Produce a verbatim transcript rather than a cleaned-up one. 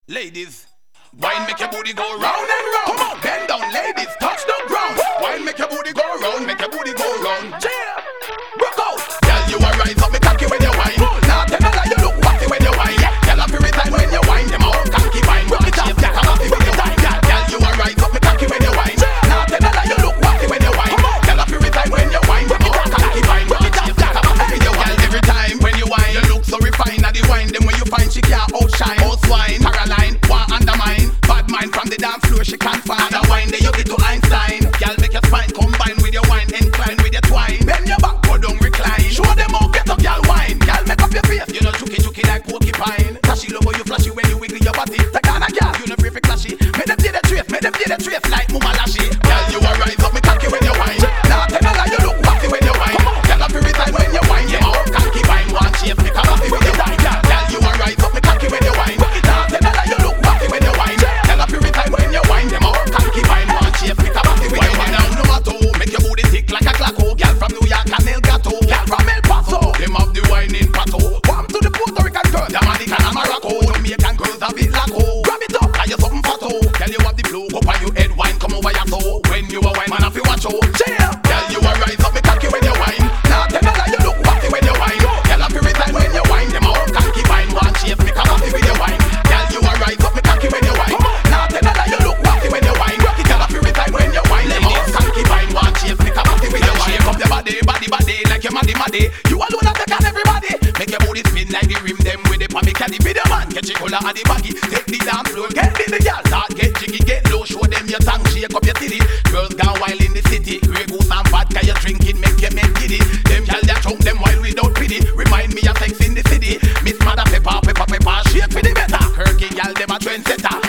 Ladies, wine make your booty go round and round. Come on, bend down, ladies, touch the ground. Wine make your booty go round, make your booty go round. Yeah, rock out. Girl, you a rise up, me cocky when you wine. Nah, tell me lie, you look wacky when you wine. Girl, I feel it time when you wine. Them all cocky wine, rock it up, yeah, come happy when you wine. Girl, you a rise up, me cocky when you wine. Nah, tell me lie, you look wacky when you wine. Girl, I feel it time when you wine. Them all cocky wine, rock it up, yeah, come happy when you wine. Every time when you wine, you look so refined. Now the wine, them when you find she can't outshine. Outwine, Caroline, want undermine. Bad mind from the dance floor, she can't find. That wine there you get to Einstein. Girl, make your spine combine with your wine, incline with your twine. Bend your back, go down, recline. Show them how get up, girl, wine. Girl, make up your face. You know, chuki chuki like porcupine. Flashy logo, you flashy when you wiggle your body. Takana, girl, you know, free for clashy. Make them see the trace, make them see the trace like Muma Lashy. Girl, you a rise up, me cocky when you wine. Nah, tell me lie, you look wacky when you wine. Girl, I feel it time when you wine. You know, cocky wine, one chase, make a wacky when you wine. Girl, you a rise up, me cocky when you wine. Nah, tell me lie, you look wacky when you wine. Girl, I feel it time when you wine. Them all cocky wine, one chase, make a wacky when you wine. Now, no matter, make your booty tick like a clock. Girl from New York and El Gato, girl from El Paso. Them have the wine in Pato. Warm to the Puerto Rican girl, Jamaican and Morocco. Jamaican girls have it like oh. Grab it up, cause you something fato. Girl, you have the flow, up on your head, wine come over your toe. When you a wine, man, if you watch out. Chill. Girl, you a rise up, me cocky when you wine. Nah, tell me that you look wacky when you wine. Girl, I feel it time when you wine. Them all cocky wine, one chase, make a wacky when you wine. Girl, you a rise up, me cocky when you wine. Nah, tell me that you look wacky when you wine. Girl, I feel it time when you wine. Them all cocky wine, one chase, make a wacky when you wine. Shake up your body, body, body, like your maddy, maddy. You alone have to can everybody. Make your booty spin like the rim, them with the palmy caddy. Be the man, get your collar and the baggy. Take the dance floor, get in the girl. Start get jiggy, get low, show them your tongue, shake up your titty. Girls gone wild in the city. Grey goose and vodka, you drinking, make you make giddy. Them girl that choke them wild without pity. Remind me of sex in the city. Miss Mother Pepper, Pepper, Pepper, shake for the better. Kirky girl, them a trendsetter.